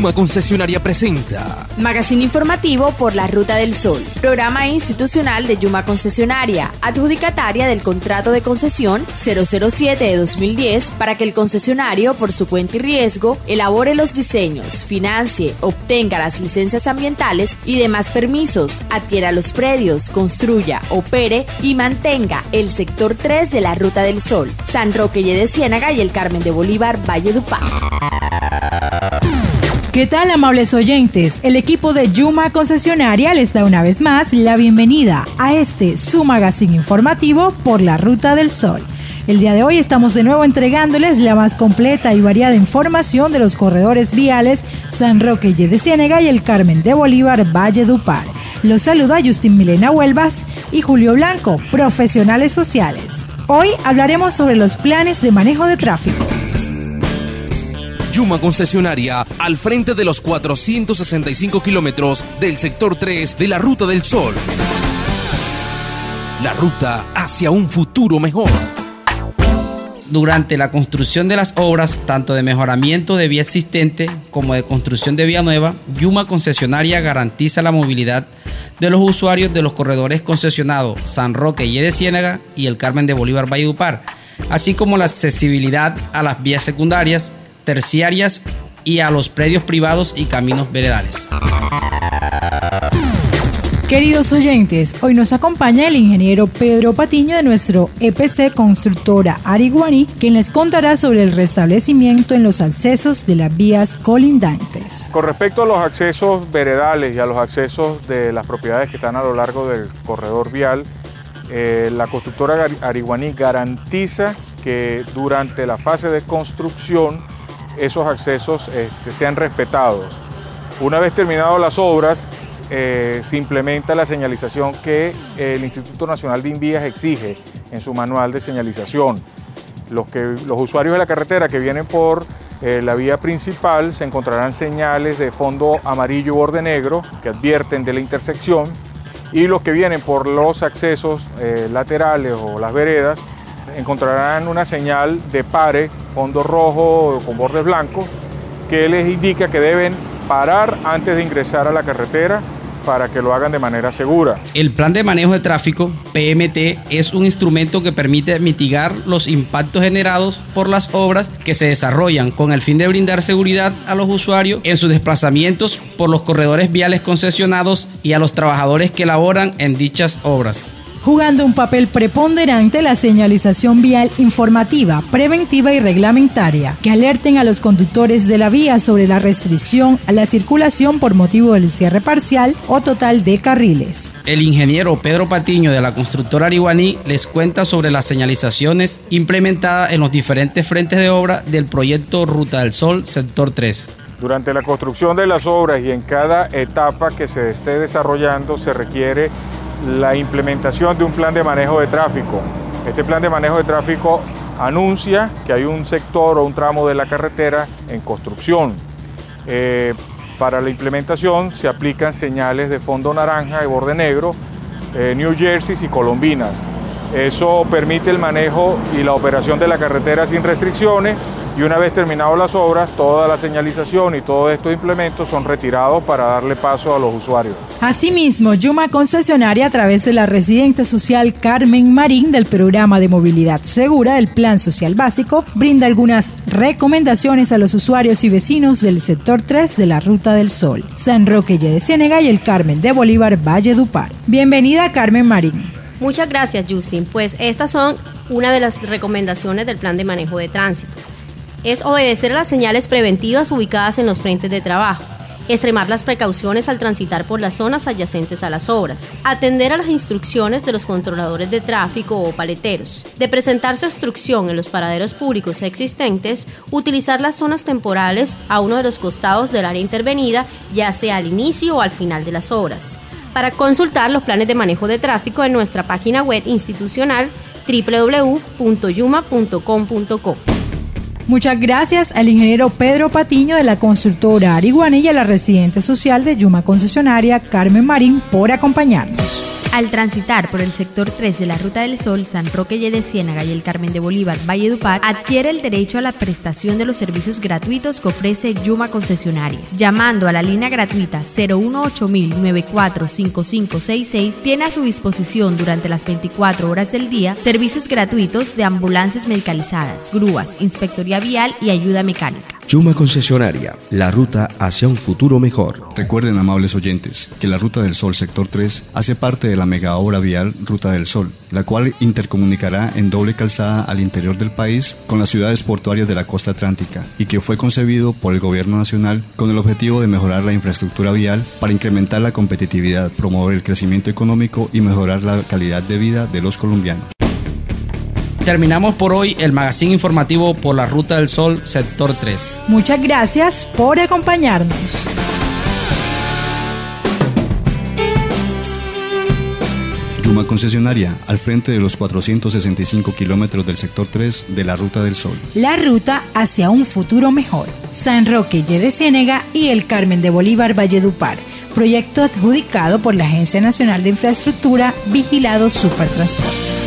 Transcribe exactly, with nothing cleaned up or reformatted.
Yuma Concesionaria presenta Magazine informativo por la Ruta del Sol. Programa institucional de Yuma Concesionaria, adjudicataria del contrato de concesión cero cero siete de dos mil diez para que el concesionario, por su cuenta y riesgo, elabore los diseños, financie, obtenga las licencias ambientales y demás permisos, adquiera los predios, construya, opere y mantenga el sector tres de la Ruta del Sol, San Roque y de Ciénaga y el Carmen de Bolívar, Valledupar. ¿Qué tal, amables oyentes? El equipo de Yuma Concesionaria les da una vez más la bienvenida a este su magazine informativo por la Ruta del Sol. El día de hoy estamos de nuevo entregándoles la más completa y variada información de los corredores viales San Roque y de Ciénaga y el Carmen de Bolívar, Valledupar. Los saluda Justin Milena Huelvas y Julio Blanco, profesionales sociales. Hoy hablaremos sobre los planes de manejo de tráfico. Yuma Concesionaria, al frente de los cuatrocientos sesenta y cinco kilómetros del sector tres de la Ruta del Sol. La ruta hacia un futuro mejor. Durante la construcción de las obras, tanto de mejoramiento de vía existente como de construcción de vía nueva, Yuma Concesionaria garantiza la movilidad de los usuarios de los corredores concesionados San Roque y de Ciénaga y el Carmen de Bolívar, Valledupar, así como la accesibilidad a las vías secundarias, terciarias y a los predios privados y caminos veredales. Queridos oyentes, hoy nos acompaña el ingeniero Pedro Patiño de nuestro E P C Constructora Ariguaní, quien les contará sobre el restablecimiento en los accesos de las vías colindantes. Con respecto a los accesos veredales y a los accesos de las propiedades que están a lo largo del corredor vial, eh, la constructora Ariguaní garantiza que durante la fase de construcción esos accesos este, sean respetados. Una vez terminadas las obras, eh, se implementa la señalización que el Instituto Nacional de Invías exige en su manual de señalización. Los, que, los usuarios de la carretera que vienen por eh, la vía principal se encontrarán señales de fondo amarillo y borde negro que advierten de la intersección, y los que vienen por los accesos eh, laterales o las veredas encontrarán una señal de pare, fondo rojo con bordes blancos, que les indica que deben parar antes de ingresar a la carretera para que lo hagan de manera segura. El Plan de Manejo de Tráfico, P M T, es un instrumento que permite mitigar los impactos generados por las obras que se desarrollan con el fin de brindar seguridad a los usuarios en sus desplazamientos por los corredores viales concesionados y a los trabajadores que laboran en dichas obras, jugando un papel preponderante la señalización vial informativa, preventiva y reglamentaria, que alerten a los conductores de la vía sobre la restricción a la circulación por motivo del cierre parcial o total de carriles. El ingeniero Pedro Patiño de la constructora Ariguaní les cuenta sobre las señalizaciones implementadas en los diferentes frentes de obra del proyecto Ruta del Sol, sector tres. Durante la construcción de las obras y en cada etapa que se esté desarrollando se requiere la implementación de un plan de manejo de tráfico. Este plan de manejo de tráfico anuncia que hay un sector o un tramo de la carretera en construcción. Eh, para la implementación se aplican señales de fondo naranja y borde negro, eh, New Jersey y colombinas. Eso permite el manejo y la operación de la carretera sin restricciones, y una vez terminadas las obras, toda la señalización y todos estos implementos son retirados para darle paso a los usuarios. Asimismo, Yuma Concesionaria, a través de la residente social Carmen Marín del programa de movilidad segura del Plan Social Básico, brinda algunas recomendaciones a los usuarios y vecinos del sector tres de la Ruta del Sol, San Roque y de Ciénaga y el Carmen de Bolívar, Valledupar. Bienvenida, Carmen Marín. Muchas gracias, Justin. Pues estas son una de las recomendaciones del Plan de Manejo de Tránsito. Es obedecer a las señales preventivas ubicadas en los frentes de trabajo, extremar las precauciones al transitar por las zonas adyacentes a las obras, atender a las instrucciones de los controladores de tráfico o paleteros, de presentarse obstrucción en los paraderos públicos existentes, utilizar las zonas temporales a uno de los costados del área intervenida, ya sea al inicio o al final de las obras. Para consultar los planes de manejo de tráfico en nuestra página web institucional doble u doble u doble u punto yuma punto com punto co. Muchas gracias al ingeniero Pedro Patiño de la constructora Ariguaní y a la residente social de Yuma Concesionaria Carmen Marín por acompañarnos. Al transitar por el sector tres de la Ruta del Sol, San Roque de Ciénaga y el Carmen de Bolívar, Valledupar, adquiere el derecho a la prestación de los servicios gratuitos que ofrece Yuma Concesionaria. Llamando a la línea gratuita cero uno ocho mil noventa y cuatro cincuenta y cinco sesenta y seis, tiene a su disposición durante las veinticuatro horas del día servicios gratuitos de ambulancias medicalizadas, grúas, inspectoría vial y ayuda mecánica. Yuma Concesionaria, la ruta hacia un futuro mejor. Recuerden, amables oyentes, que la Ruta del Sol Sector tres hace parte de la mega obra vial Ruta del Sol, la cual intercomunicará en doble calzada al interior del país con las ciudades portuarias de la costa atlántica y que fue concebido por el Gobierno Nacional con el objetivo de mejorar la infraestructura vial para incrementar la competitividad, promover el crecimiento económico y mejorar la calidad de vida de los colombianos. Terminamos por hoy el magazine informativo por la Ruta del Sol Sector tres. Muchas gracias por acompañarnos. Yuma Concesionaria, al frente de los cuatrocientos sesenta y cinco kilómetros del Sector tres de la Ruta del Sol. La ruta hacia un futuro mejor. San Roque de Ciénaga y el Carmen de Bolívar, Valledupar. Proyecto adjudicado por la Agencia Nacional de Infraestructura, vigilado Supertransporte.